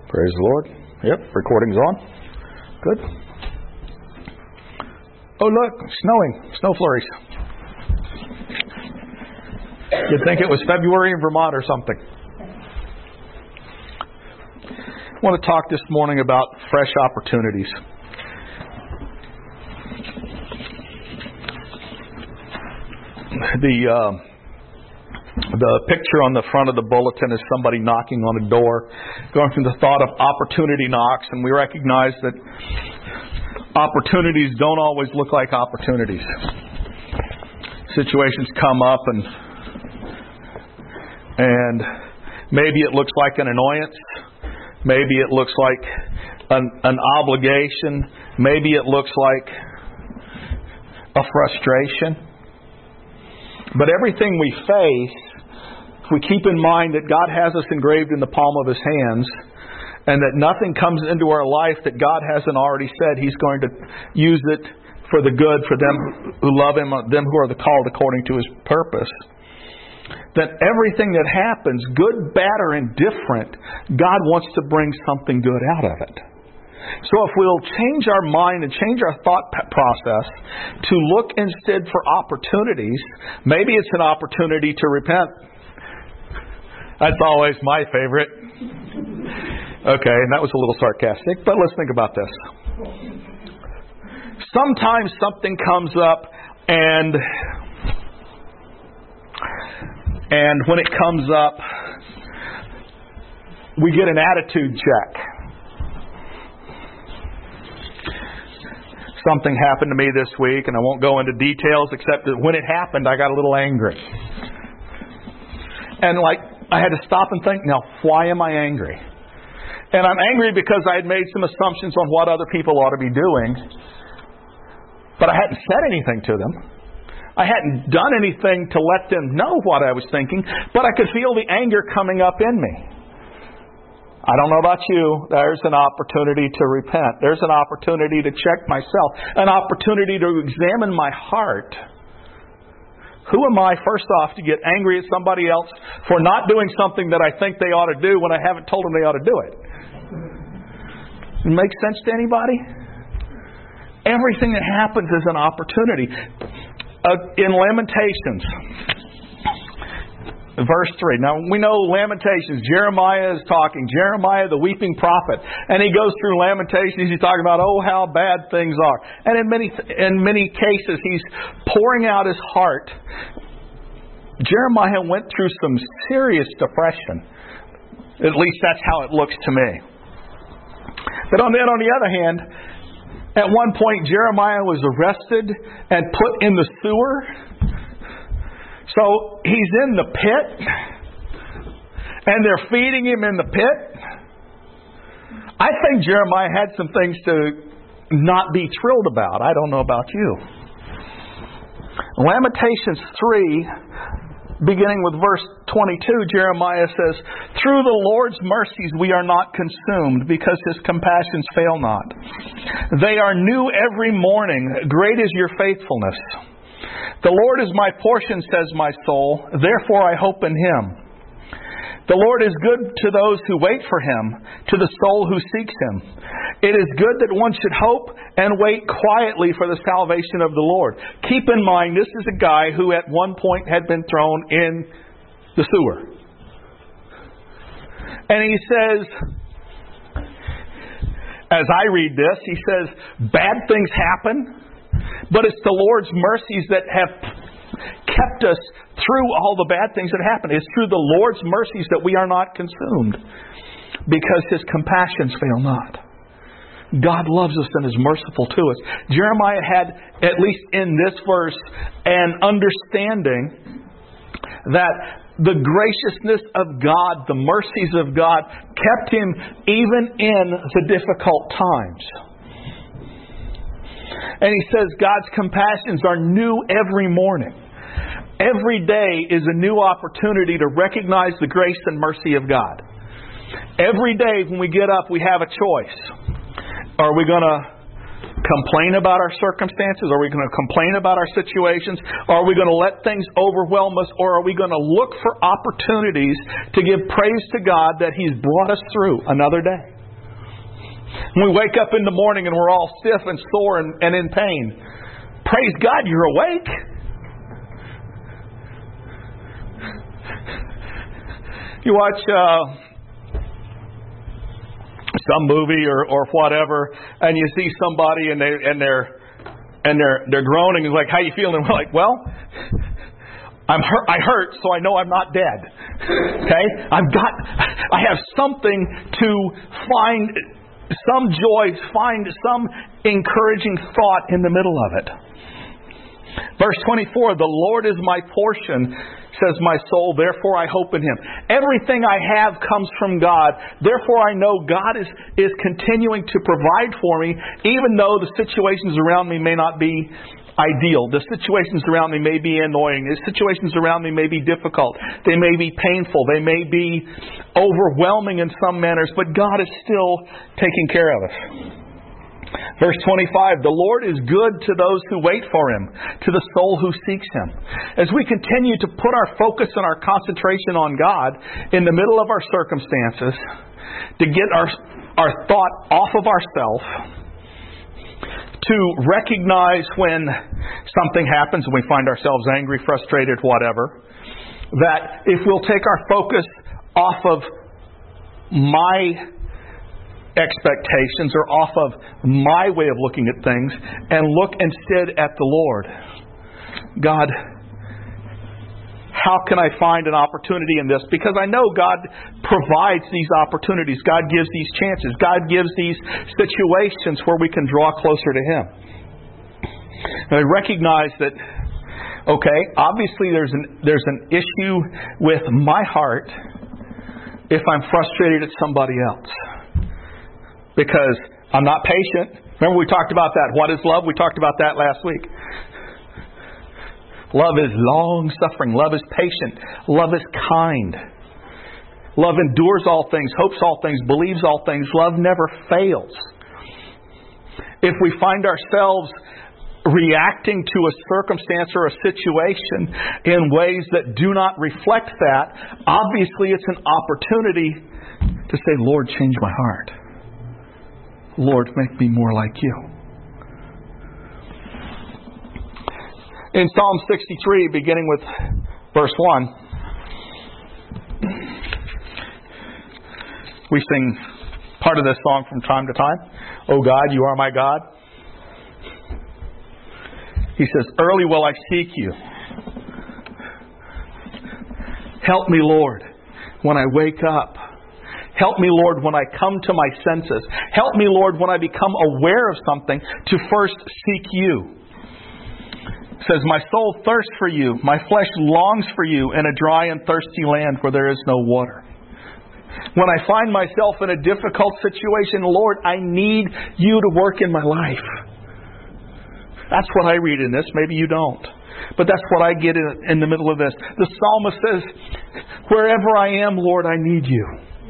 Praise the Lord. Yep, recording's on. Good. Oh, look, snowing. Snow flurries. You'd think it was February in Vermont or something. I want to talk this morning about fresh opportunities. The picture on the front of the bulletin is somebody knocking on a door, going from the thought of opportunity knocks, and we recognize that opportunities don't always look like opportunities. Situations come up and maybe it looks like an annoyance, maybe it looks like an obligation, maybe it looks like a frustration. But everything we face, if we keep in mind that God has us engraved in the palm of His hands, and that nothing comes into our life that God hasn't already said He's going to use it for the good for them who love Him, them who are the called according to His purpose, that everything that happens, good, bad, or indifferent, God wants to bring something good out of it. So if we'll change our mind and change our thought process to look instead for opportunities, maybe it's an opportunity to repent. That's always my favorite. Okay, and that was a little sarcastic, but let's think about this. Sometimes something comes up and when it comes up, we get an attitude check. Something happened to me this week, and I won't go into details except that when it happened, I got a little angry. And I had to stop and think, now, why am I angry? And I'm angry because I had made some assumptions on what other people ought to be doing, but I hadn't said anything to them. I hadn't done anything to let them know what I was thinking, but I could feel the anger coming up in me. I don't know about you. There's an opportunity to repent. There's an opportunity to check myself. An opportunity to examine my heart. Who am I, first off, to get angry at somebody else for not doing something that I think they ought to do when I haven't told them they ought to do it? Make sense to anybody? Everything that happens is an opportunity. In Lamentations, Verse 3. Now, we know Lamentations. Jeremiah is talking. Jeremiah, the weeping prophet. And he goes through Lamentations. He's talking about, oh, how bad things are. And in many cases, he's pouring out his heart. Jeremiah went through some serious depression. At least that's how it looks to me. But on the other hand, at one point, Jeremiah was arrested and put in the sewer. So he's in the pit, and they're feeding him in the pit. I think Jeremiah had some things to not be thrilled about. I don't know about you. Lamentations 3, beginning with verse 22, Jeremiah says, through the Lord's mercies we are not consumed, because His compassions fail not. They are new every morning. Great is your faithfulness. The Lord is my portion, says my soul. Therefore I hope in Him. The Lord is good to those who wait for Him, to the soul who seeks Him. It is good that one should hope and wait quietly for the salvation of the Lord. Keep in mind, this is a guy who at one point had been thrown in the sewer. And he says, as I read this, he says, bad things happen. But it's the Lord's mercies that have kept us through all the bad things that happen. It's through the Lord's mercies that we are not consumed, because His compassions fail not. God loves us and is merciful to us. Jeremiah had, at least in this verse, an understanding that the graciousness of God, the mercies of God, kept him even in the difficult times. And he says God's compassions are new every morning. Every day is a new opportunity to recognize the grace and mercy of God. Every day when we get up, we have a choice. Are we going to complain about our circumstances? Are we going to complain about our situations? Are we going to let things overwhelm us? Or are we going to look for opportunities to give praise to God that He's brought us through another day? When we wake up in the morning and we're all stiff and sore and in pain, praise God you're awake. You watch some movie or whatever, and you see somebody and they're groaning. It's like, how you feeling? And we're like, well, I'm hurt. I hurt, so I know I'm not dead. Okay, I have something to find some joy, find some encouraging thought in the middle of it. Verse 24, the Lord is my portion, says my soul, therefore I hope in Him. Everything I have comes from God. Therefore I know God is continuing to provide for me, even though the situations around me may not be ideal. The situations around me may be annoying. The situations around me may be difficult. They may be painful. They may be overwhelming in some manners, but God is still taking care of us. Verse 25, the Lord is good to those who wait for Him, to the soul who seeks Him. As we continue to put our focus and our concentration on God in the middle of our circumstances, to get our thought off of ourselves, to recognize when something happens and we find ourselves angry, frustrated, whatever, that if we'll take our focus off of my expectations or off of my way of looking at things and look instead at the Lord. God, how can I find an opportunity in this? Because I know God provides these opportunities. God gives these chances. God gives these situations where we can draw closer to Him. And I recognize that, okay, obviously there's an issue with my heart if I'm frustrated at somebody else. Because I'm not patient. Remember we talked about that. What is love? We talked about that last week. Love is long-suffering. Love is patient. Love is kind. Love endures all things, hopes all things, believes all things. Love never fails. If we find ourselves reacting to a circumstance or a situation in ways that do not reflect that, obviously it's an opportunity to say, Lord, change my heart. Lord, make me more like You. In Psalm 63, beginning with verse 1, we sing part of this song from time to time. Oh God, You are my God. He says, early will I seek You. Help me, Lord, when I wake up. Help me, Lord, when I come to my senses. Help me, Lord, when I become aware of something, to first seek You. It says, my soul thirsts for You. My flesh longs for You in a dry and thirsty land where there is no water. When I find myself in a difficult situation, Lord, I need You to work in my life. That's what I read in this. Maybe you don't. But that's what I get in the middle of this. The psalmist says, wherever I am, Lord, I need You.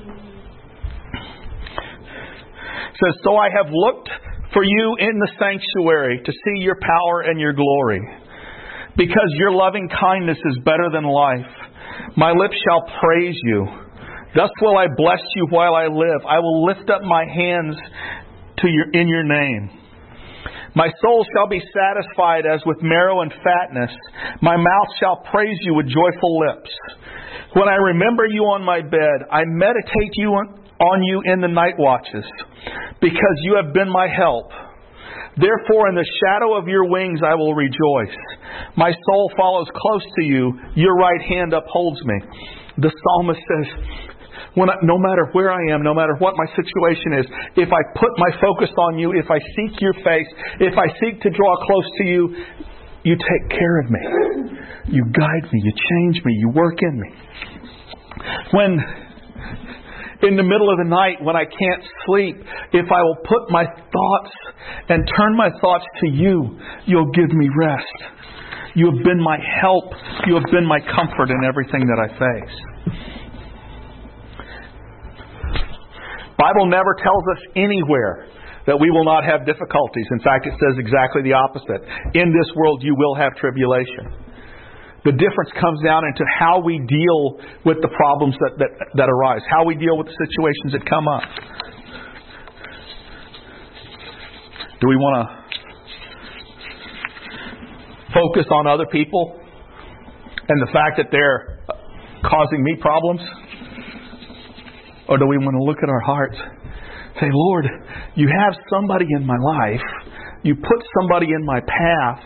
Says, so I have looked for You in the sanctuary to see Your power and Your glory. Because Your loving kindness is better than life, my lips shall praise You. Thus will I bless You while I live. I will lift up my hands in Your name. My soul shall be satisfied as with marrow and fatness. My mouth shall praise You with joyful lips. When I remember You on my bed, I meditate on You in the night watches, because You have been my help. Therefore in the shadow of Your wings I will rejoice. My soul follows close to You. Your right hand upholds me. The psalmist says, no matter where I am, no matter what my situation is, if I put my focus on You, if I seek Your face, if I seek to draw close to You, You take care of me. You guide me. You change me. You work in me. When in the middle of the night, when I can't sleep, if I will put my thoughts and turn my thoughts to You, You'll give me rest. You have been my help. You have been my comfort in everything that I face. Bible never tells us anywhere that we will not have difficulties. In fact, it says exactly the opposite. In this world you will have tribulation. The difference comes down into how we deal with the problems that arise, how we deal with the situations that come up. Do we want to focus on other people and the fact that they're causing me problems? Or do we want to look at our hearts, say, Lord, you have somebody in my life. You put somebody in my path.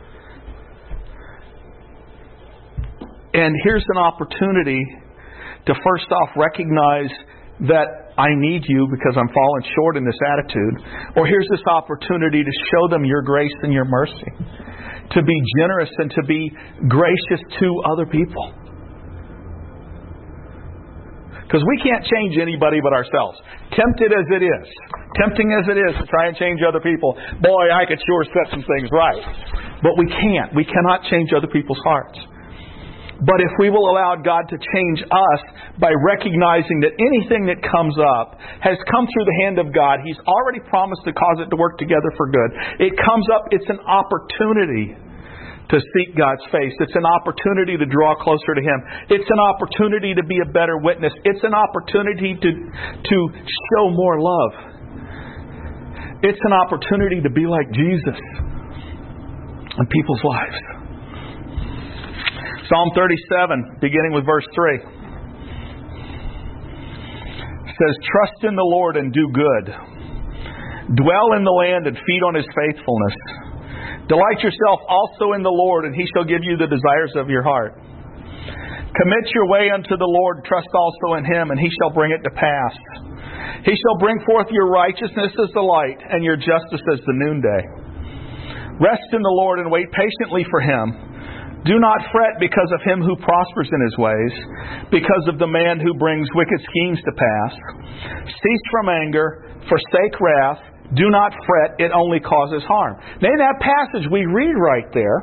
And here's an opportunity to first off recognize that I need you because I'm falling short in this attitude. Or here's this opportunity to show them your grace and your mercy. To be generous and to be gracious to other people. Because we can't change anybody but ourselves. Tempted as it is. Tempting as it is to try and change other people. Boy, I could sure set some things right. But we can't. We cannot change other people's hearts. But if we will allow God to change us by recognizing that anything that comes up has come through the hand of God, He's already promised to cause it to work together for good. It comes up, it's an opportunity to seek God's face. It's an opportunity to draw closer to Him. It's an opportunity to be a better witness. It's an opportunity to show more love. It's an opportunity to be like Jesus in people's lives. Psalm 37, beginning with verse 3, says, "Trust in the Lord and do good. Dwell in the land and feed on His faithfulness. Delight yourself also in the Lord, and He shall give you the desires of your heart. Commit your way unto the Lord, trust also in Him, and He shall bring it to pass. He shall bring forth your righteousness as the light, and your justice as the noonday. Rest in the Lord and wait patiently for Him. Do not fret because of him who prospers in his ways, because of the man who brings wicked schemes to pass. Cease from anger, forsake wrath. Do not fret, it only causes harm." Now in that passage we read right there,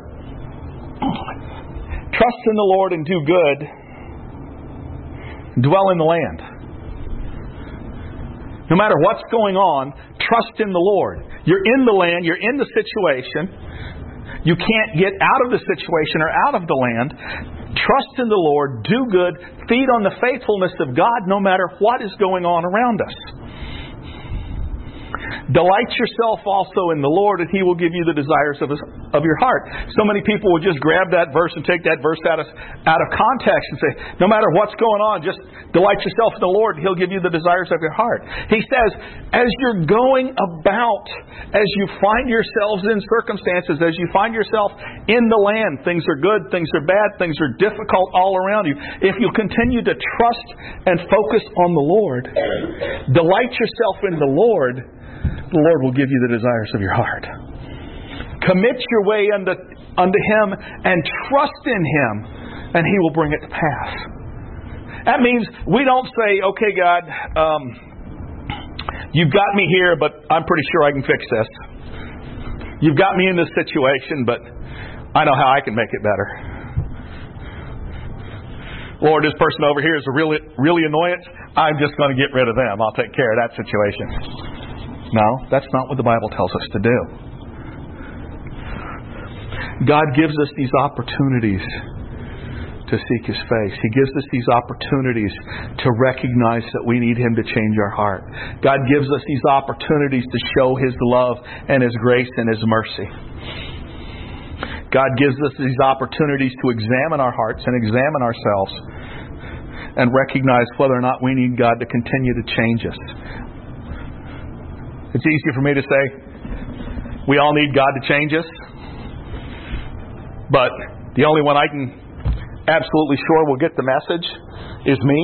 trust in the Lord and do good, dwell in the land. No matter what's going on, trust in the Lord. You're in the land, you're in the situation. You can't get out of the situation or out of the land. Trust in the Lord, do good, feed on the faithfulness of God no matter what is going on around us. Delight yourself also in the Lord, and He will give you the desires of your heart. So many people will just grab that verse and take that verse out of context and say, no matter what's going on, just delight yourself in the Lord, and He'll give you the desires of your heart. He says, as you're going about, as you find yourselves in circumstances, as you find yourself in the land, things are good, things are bad, things are difficult all around you. If you continue to trust and focus on the Lord, delight yourself in the Lord, the Lord will give you the desires of your heart. Commit your way unto Him and trust in Him, and He will bring it to pass. That means we don't say, okay, God, you've got me here, but I'm pretty sure I can fix this. You've got me in this situation, but I know how I can make it better. Lord, this person over here is a really annoyance. I'm just going to get rid of them. I'll take care of that situation. No, that's not what the Bible tells us to do. God gives us these opportunities to seek His face. He gives us these opportunities to recognize that we need Him to change our heart. God gives us these opportunities to show His love and His grace and His mercy. God gives us these opportunities to examine our hearts and examine ourselves and recognize whether or not we need God to continue to change us. It's easy for me to say, we all need God to change us. But the only one I can absolutely sure will get the message is me.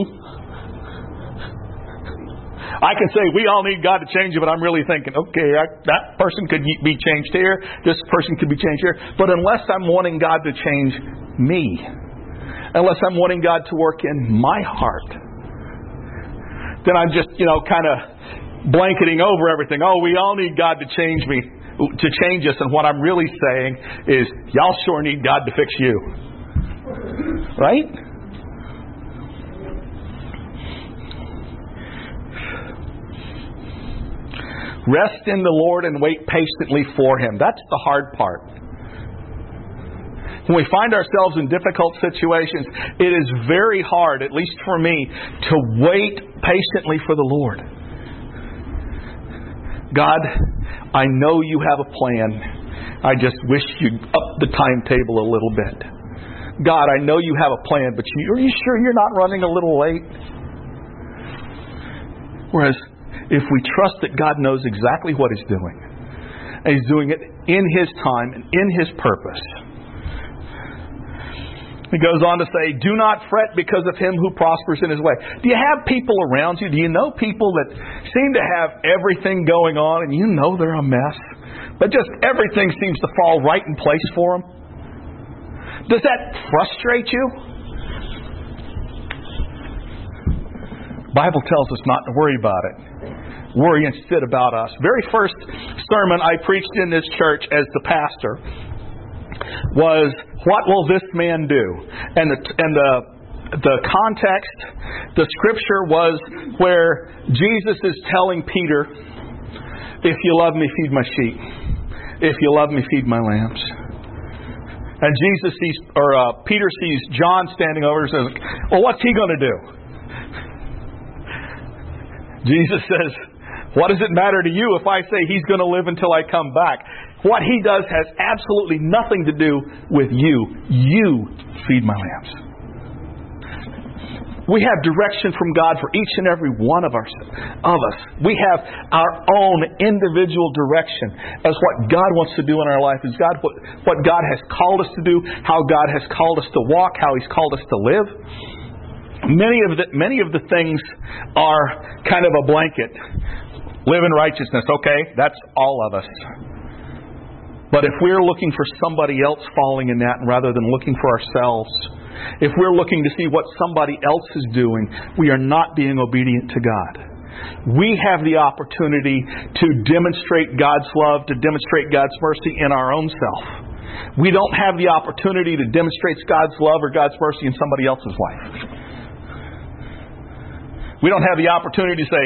I can say we all need God to change you, but I'm really thinking, okay, that person could be changed here, this person could be changed here. But unless I'm wanting God to change me, unless I'm wanting God to work in my heart, then I'm just, kind of blanketing over everything. Oh, we all need God to change us. And what I'm really saying is, y'all sure need God to fix you. Right? Rest in the Lord and wait patiently for Him. That's the hard part. When we find ourselves in difficult situations, it is very hard, at least for me, to wait patiently for the Lord. God, I know you have a plan. I just wish you'd up the timetable a little bit. God, I know you have a plan, but are you sure you're not running a little late? Whereas, if we trust that God knows exactly what He's doing, and He's doing it in His time and in His purpose. He goes on to say, do not fret because of him who prospers in his way. Do you have people around you? Do you know people that seem to have everything going on and you know they're a mess? But just everything seems to fall right in place for them? Does that frustrate you? The Bible tells us not to worry about it. Worry instead about us. Very first sermon I preached in this church as the pastor was, what will this man do? And the context, the scripture was where Jesus is telling Peter, if you love me, feed my sheep. If you love me, feed my lambs. And Peter sees John standing over and says, well, what's he going to do? Jesus says, what does it matter to you if I say he's going to live until I come back? What he does has absolutely nothing to do with you. You feed my lambs. We have direction from God for each and every one of us. We have our own individual direction as what God wants to do in our life. Is God what God has called us to do, how God has called us to walk, how He's called us to live. Many of the things are kind of a blanket. Live in righteousness. Okay, that's all of us. But if we're looking for somebody else falling in that rather than looking for ourselves, if we're looking to see what somebody else is doing, we are not being obedient to God. We have the opportunity to demonstrate God's love, to demonstrate God's mercy in our own self. We don't have the opportunity to demonstrate God's love or God's mercy in somebody else's life. We don't have the opportunity to say,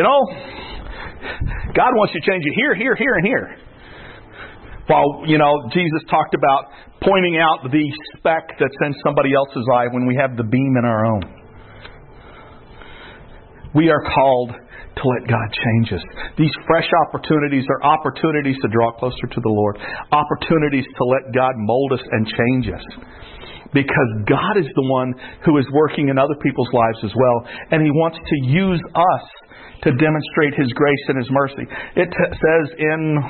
God wants you to change it here, here, here, and here. While, Jesus talked about pointing out the speck that's in somebody else's eye when we have the beam in our own. We are called to let God change us. These fresh opportunities are opportunities to draw closer to the Lord. Opportunities to let God mold us and change us. Because God is the one who is working in other people's lives as well. And He wants to use us to demonstrate His grace and His mercy. It says in...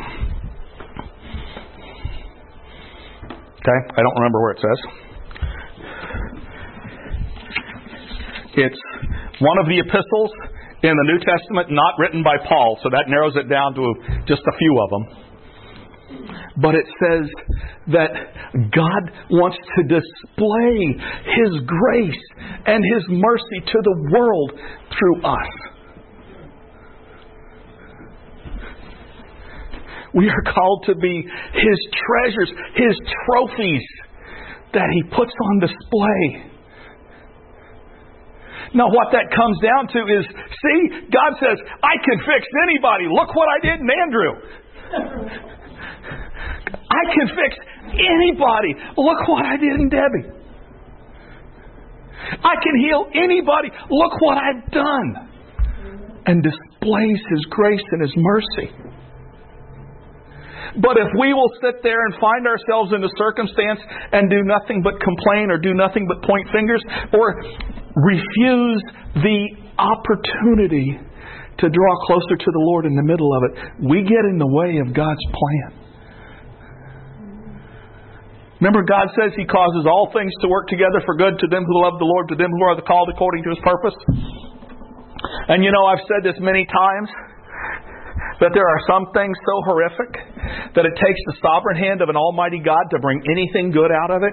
I don't remember where it says. It's one of the epistles in the New Testament, not written by Paul, so that narrows it down to just a few of them. But it says that God wants to display His grace and His mercy to the world through us. We are called to be His treasures, His trophies that He puts on display. Now what that comes down to is, see, God says, I can fix anybody. Look what I did in Andrew. I can fix anybody. Look what I did in Debbie. I can heal anybody. Look what I've done. And displays His grace and His mercy. But if we will sit there and find ourselves in a circumstance and do nothing but complain or do nothing but point fingers or refuse the opportunity to draw closer to the Lord in the middle of it, we get in the way of God's plan. Remember, God says He causes all things to work together for good to them who love the Lord, to them who are called according to His purpose. And I've said this many times, that there are some things so horrific that it takes the sovereign hand of an almighty God to bring anything good out of it.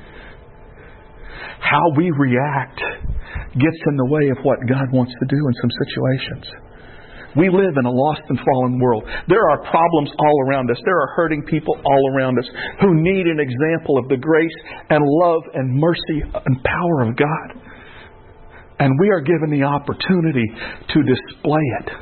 How we react gets in the way of what God wants to do in some situations. We live in a lost and fallen world. There are problems all around us. There are hurting people all around us who need an example of the grace and love and mercy and power of God. And we are given the opportunity to display it.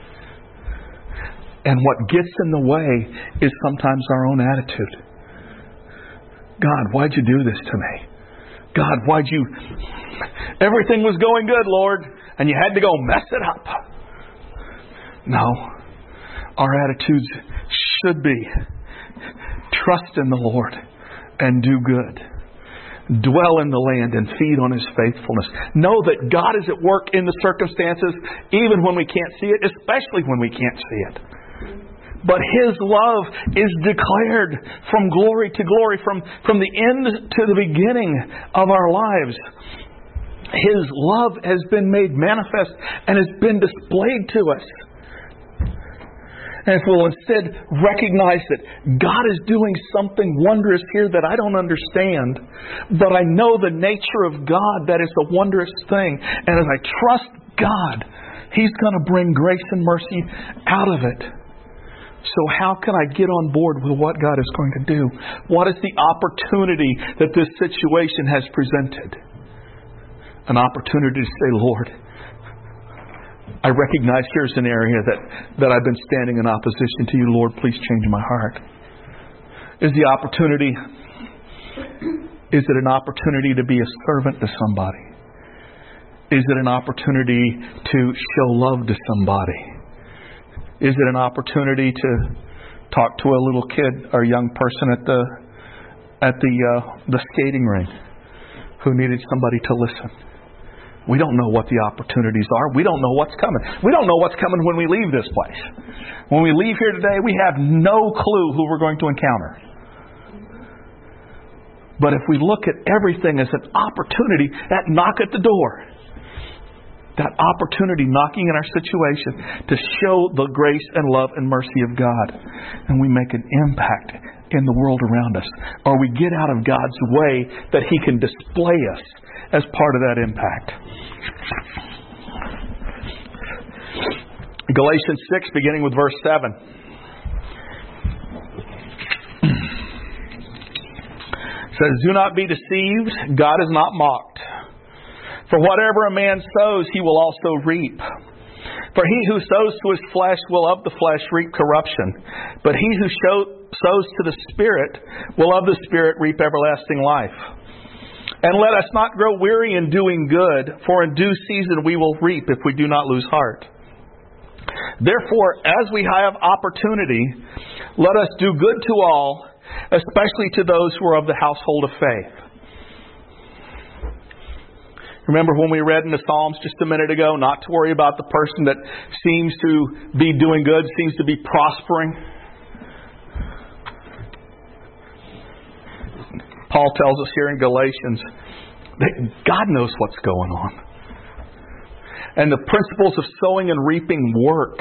And what gets in the way is sometimes our own attitude. God, why'd you do this to me? God, why'd you... Everything was going good, Lord, and you had to go mess it up. No. Our attitudes should be trust in the Lord and do good. Dwell in the land and feed on His faithfulness. Know that God is at work in the circumstances, even when we can't see it, especially when we can't see it. But His love is declared from glory to glory, from the end to the beginning of our lives. His love has been made manifest and has been displayed to us. And if we'll instead recognize that God is doing something wondrous here that I don't understand, but I know the nature of God, that is a wondrous thing. And as I trust God, He's going to bring grace and mercy out of it. So how can I get on board with what God is going to do? What is the opportunity that this situation has presented? An opportunity to say, Lord, I recognize here's an area that I've been standing in opposition to you. Lord, please change my heart. Is it an opportunity to be a servant to somebody? Is it an opportunity to show love to somebody? Is it an opportunity to talk to a little kid or a young person at the skating rink who needed somebody to listen? We don't know what the opportunities are. We don't know what's coming. We don't know what's coming when we leave this place. When we leave here today, we have no clue who we're going to encounter. But if we look at everything as an opportunity, that knock at the door, that opportunity knocking in our situation to show the grace and love and mercy of God, and we make an impact in the world around us, or we get out of God's way that He can display us as part of that impact. Galatians 6, beginning with verse 7. Says, do not be deceived, God is not mocked. For whatever a man sows, he will also reap. For he who sows to his flesh will of the flesh reap corruption. But he who sows to the Spirit will of the Spirit reap everlasting life. And let us not grow weary in doing good, for in due season we will reap if we do not lose heart. Therefore, as we have opportunity, let us do good to all, especially to those who are of the household of faith. Remember when we read in the Psalms just a minute ago, not to worry about the person that seems to be doing good, seems to be prospering. Paul tells us here in Galatians that God knows what's going on. And the principles of sowing and reaping work.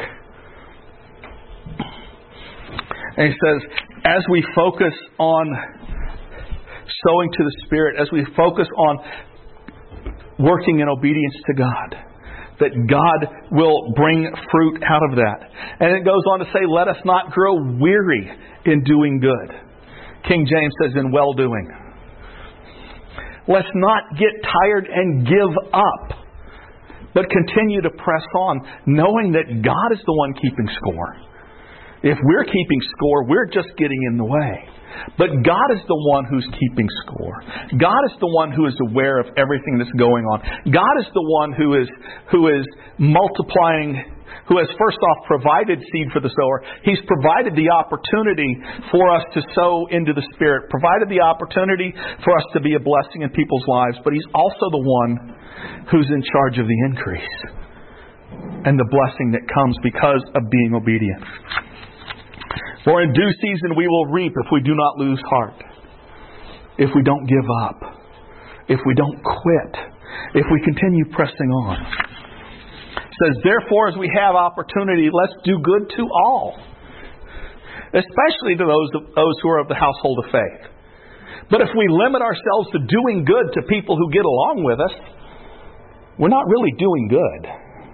And he says, as we focus on sowing to the Spirit, as we focus on working in obedience to God, that God will bring fruit out of that. And it goes on to say, let us not grow weary in doing good. King James says, in well-doing. Let's not get tired and give up, but continue to press on, knowing that God is the one keeping score. If we're keeping score, we're just getting in the way. But God is the one who's keeping score. God is the one who is aware of everything that's going on. God is the one who is multiplying, who has first off provided seed for the sower. He's provided the opportunity for us to sow into the Spirit, provided the opportunity for us to be a blessing in people's lives. But He's also the one who's in charge of the increase and the blessing that comes because of being obedient. For in due season we will reap if we do not lose heart, if we don't give up, if we don't quit, if we continue pressing on. It says, therefore, as we have opportunity, let's do good to all, especially to those who are of the household of faith. But if we limit ourselves to doing good to people who get along with us, we're not really doing good.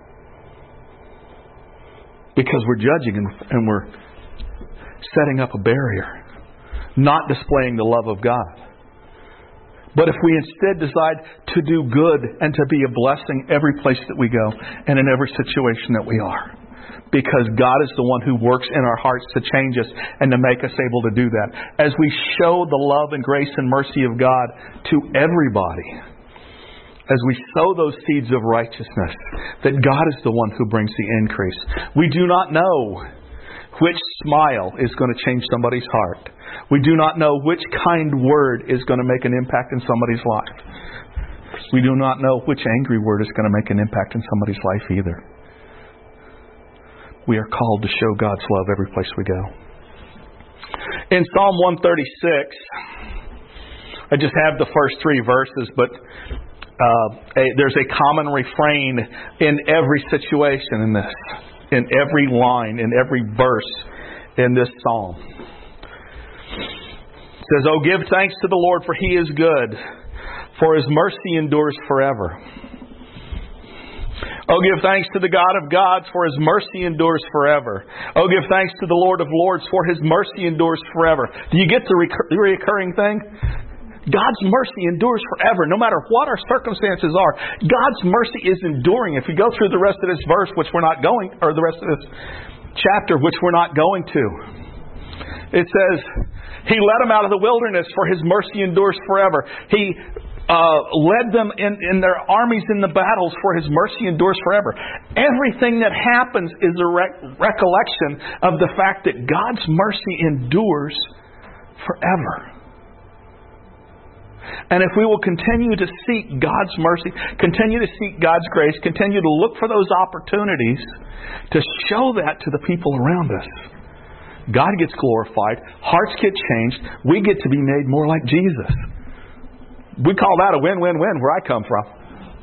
Because we're judging and we're setting up a barrier, not displaying the love of God. But if we instead decide to do good and to be a blessing every place that we go and in every situation that we are, because God is the one who works in our hearts to change us and to make us able to do that. As we show the love and grace and mercy of God to everybody, as we sow those seeds of righteousness, that God is the one who brings the increase. We do not know which smile is going to change somebody's heart. We do not know which kind word is going to make an impact in somebody's life. We do not know which angry word is going to make an impact in somebody's life either. We are called to show God's love every place we go. In Psalm 136, I just have the first 3 verses, but there's a common refrain in every situation in this, in every line, in every verse in this psalm. It says, "Oh, give thanks to the Lord, for He is good, for His mercy endures forever. Oh, give thanks to the God of gods, for His mercy endures forever. Oh, give thanks to the Lord of lords, for His mercy endures forever." Do you get the recurring thing? God's mercy endures forever, no matter what our circumstances are. God's mercy is enduring. If you go through the rest of this verse, which we're not going, or the rest of this chapter, which we're not going to, it says, He led them out of the wilderness, for His mercy endures forever. He led them in their armies in the battles, for His mercy endures forever. Everything that happens is a recollection of the fact that God's mercy endures forever. And if we will continue to seek God's mercy, continue to seek God's grace, continue to look for those opportunities to show that to the people around us, God gets glorified, hearts get changed, we get to be made more like Jesus. We call that a win-win-win where I come from.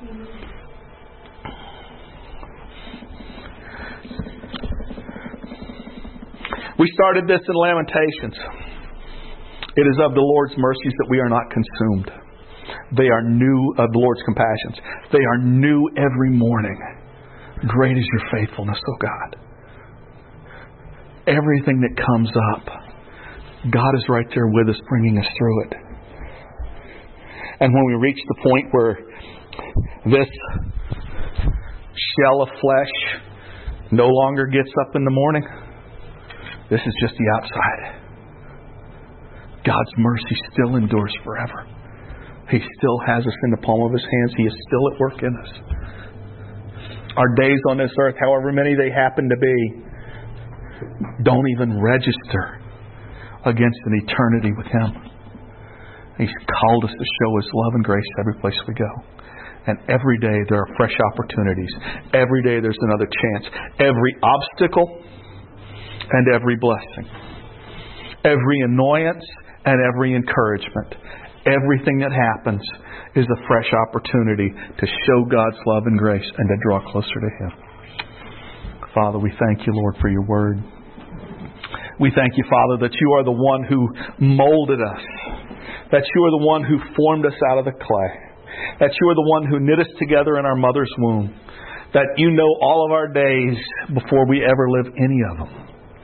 We started this in Lamentations. It is of the Lord's mercies that we are not consumed. They are new, of the Lord's compassions. They are new every morning. Great is your faithfulness, O God. Everything that comes up, God is right there with us, bringing us through it. And when we reach the point where this shell of flesh no longer gets up in the morning, this is just the outside. God's mercy still endures forever. He still has us in the palm of His hands. He is still at work in us. Our days on this earth, however many they happen to be, don't even register against an eternity with Him. He's called us to show His love and grace every place we go. And every day there are fresh opportunities. Every day there's another chance. Every obstacle and every blessing. Every annoyance and every encouragement. Everything that happens is a fresh opportunity to show God's love and grace and to draw closer to Him. Father, we thank You, Lord, for Your Word. We thank You, Father, that You are the one who molded us. That You are the one who formed us out of the clay. That You are the one who knit us together in our mother's womb. That You know all of our days before we ever live any of them.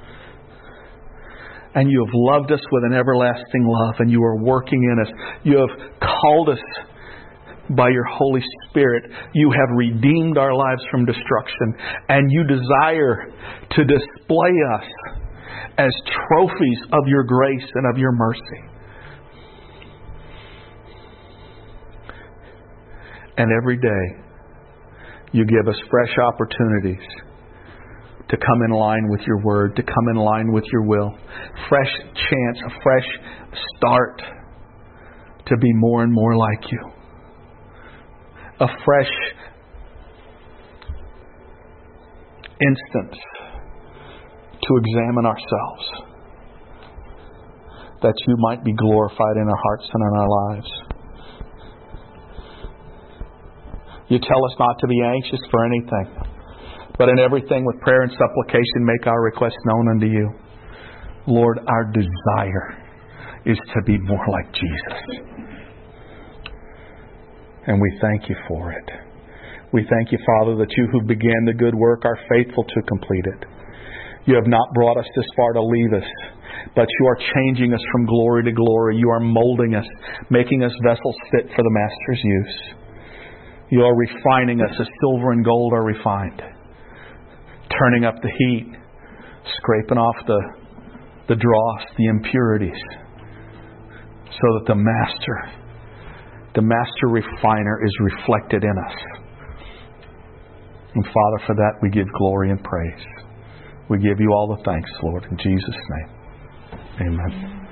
And You have loved us with an everlasting love, and You are working in us. You have called us by Your Holy Spirit. You have redeemed our lives from destruction, and You desire to display us as trophies of Your grace and of Your mercy. And every day You give us fresh opportunities to come in line with Your Word, to come in line with Your will. Fresh chance, a fresh start to be more and more like You. A fresh instance to examine ourselves, that You might be glorified in our hearts and in our lives. You tell us not to be anxious for anything, but in everything with prayer and supplication make our requests known unto You. Lord, our desire is to be more like Jesus. And we thank You for it. We thank You, Father, that You who began the good work are faithful to complete it. You have not brought us this far to leave us, but You are changing us from glory to glory. You are molding us, making us vessels fit for the Master's use. You are refining us as silver and gold are refined. Turning up the heat, scraping off the dross, the impurities, so that the Master refiner is reflected in us. And Father, for that we give glory and praise. We give you all the thanks, Lord, in Jesus' name. Amen.